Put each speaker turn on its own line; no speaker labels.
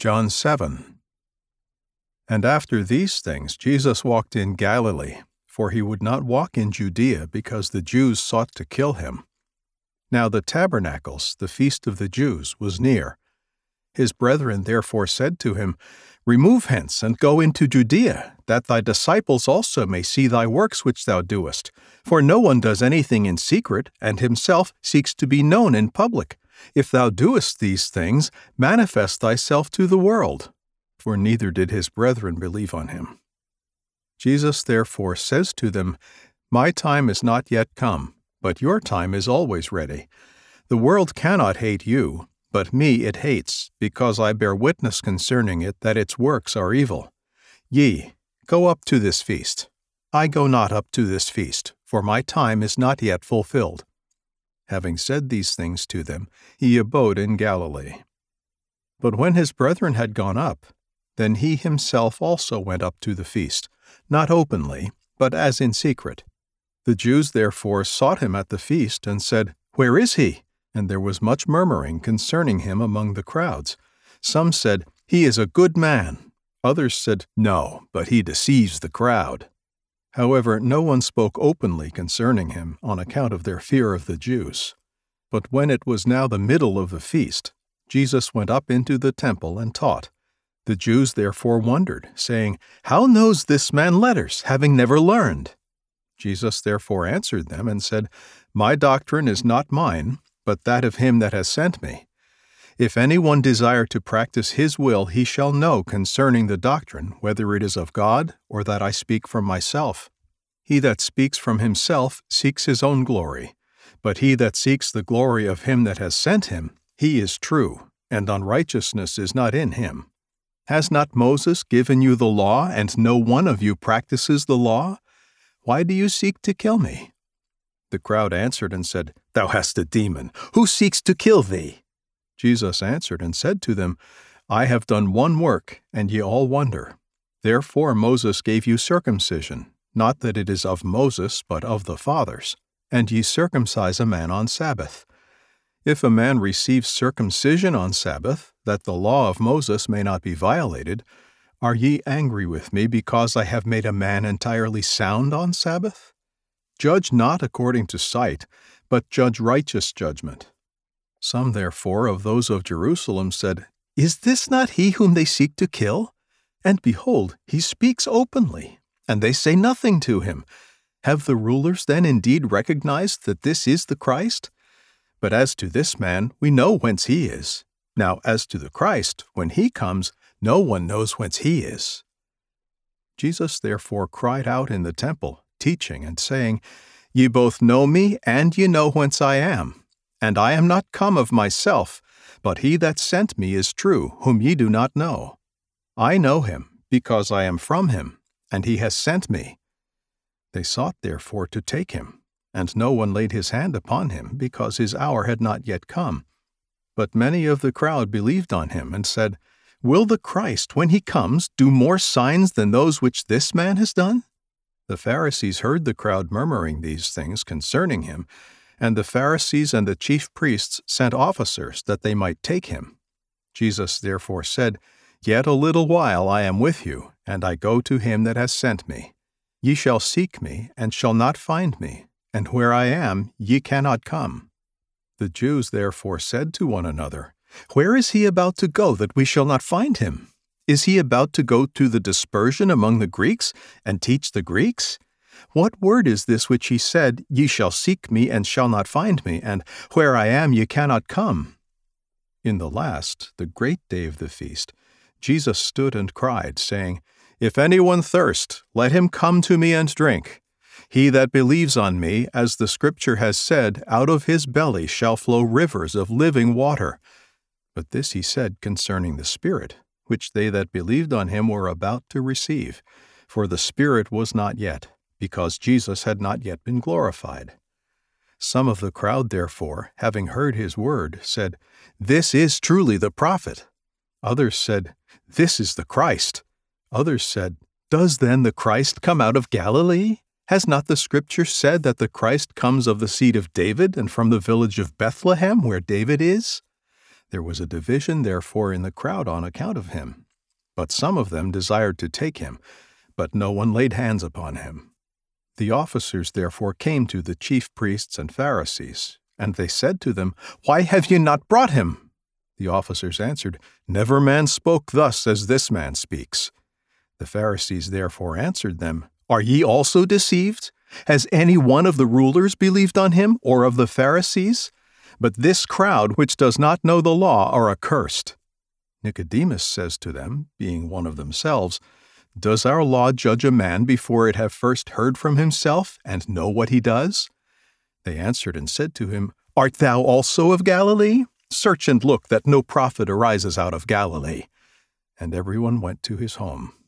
John 7. And after these things Jesus walked in Galilee, for he would not walk in Judea, because the Jews sought to kill him. Now the tabernacles, the feast of the Jews, was near. His brethren therefore said to him, Remove hence, and go into Judea, that thy disciples also may see thy works which thou doest. For no one does anything in secret, and himself seeks to be known in public. If thou doest these things, manifest thyself to the world. For neither did his brethren believe on him. Jesus therefore says to them, My time is not yet come, but your time is always ready. The world cannot hate you, but me it hates, because I bear witness concerning it that its works are evil. Ye, go up to this feast. I go not up to this feast, for my time is not yet fulfilled. Having said these things to them, he abode in Galilee. But when his brethren had gone up, then he himself also went up to the feast, not openly, but as in secret. The Jews therefore sought him at the feast, and said, Where is he? And there was much murmuring concerning him among the crowds. Some said, He is a good man. Others said, No, but he deceives the crowd. However, no one spoke openly concerning him on account of their fear of the Jews. But when it was now the middle of the feast, Jesus went up into the temple and taught. The Jews therefore wondered, saying, How knows this man letters, having never learned? Jesus therefore answered them and said, My doctrine is not mine, but that of him that has sent me. If any one desire to practice his will, he shall know concerning the doctrine, whether it is of God, or that I speak from myself. He that speaks from himself seeks his own glory, but he that seeks the glory of him that has sent him, he is true, and unrighteousness is not in him. Has not Moses given you the law, and no one of you practices the law? Why do you seek to kill me? The crowd answered and said, Thou hast a demon. Who seeks to kill thee? Jesus answered and said to them, I have done one work, and ye all wonder. Therefore Moses gave you circumcision, not that it is of Moses, but of the fathers. And ye circumcise a man on Sabbath. If a man receives circumcision on Sabbath, that the law of Moses may not be violated, are ye angry with me because I have made a man entirely sound on Sabbath? Judge not according to sight, but judge righteous judgment. Some therefore of those of Jerusalem said, Is this not he whom they seek to kill? And behold, he speaks openly, and they say nothing to him. Have the rulers then indeed recognized that this is the Christ? But as to this man, we know whence he is. Now as to the Christ, when he comes, no one knows whence he is. Jesus therefore cried out in the temple, teaching and saying, Ye both know me, and ye know whence I am. And I am not come of myself, but he that sent me is true, whom ye do not know. I know him, because I am from him, and he has sent me. They sought therefore to take him, and no one laid his hand upon him, because his hour had not yet come. But many of the crowd believed on him, and said, Will the Christ, when he comes, do more signs than those which this man has done? The Pharisees heard the crowd murmuring these things concerning him, and the Pharisees and the chief priests sent officers that they might take him. Jesus therefore said, Yet a little while I am with you, and I go to him that has sent me. Ye shall seek me, and shall not find me, and where I am ye cannot come. The Jews therefore said to one another, Where is he about to go, that we shall not find him? Is he about to go to the dispersion among the Greeks, and teach the Greeks? What word is this which he said, Ye shall seek me, and shall not find me, and where I am ye cannot come? In the last, the great day of the feast, Jesus stood and cried, saying, If any one thirst, let him come to me and drink. He that believes on me, as the Scripture has said, out of his belly shall flow rivers of living water. But this he said concerning the Spirit, which they that believed on him were about to receive, for the Spirit was not yet, because Jesus had not yet been glorified. Some of the crowd, therefore, having heard his word, said, This is truly the prophet. Others said, This is the Christ. Others said, Does then the Christ come out of Galilee? Has not the Scripture said that the Christ comes of the seed of David and from the village of Bethlehem, where David is? There was a division therefore in the crowd on account of him. But some of them desired to take him, but no one laid hands upon him. The officers therefore came to the chief priests and Pharisees, and they said to them, "Why have ye not brought him?" The officers answered, "Never man spoke thus as this man speaks." The Pharisees therefore answered them, "Are ye also deceived? Has any one of the rulers believed on him, or of the Pharisees? But this crowd, which does not know the law, are accursed." Nicodemus says to them, being one of themselves, "Does our law judge a man before it have first heard from himself, and know what he does?" They answered and said to him, "Art thou also of Galilee? Search and look that no prophet arises out of Galilee." And everyone went to his home.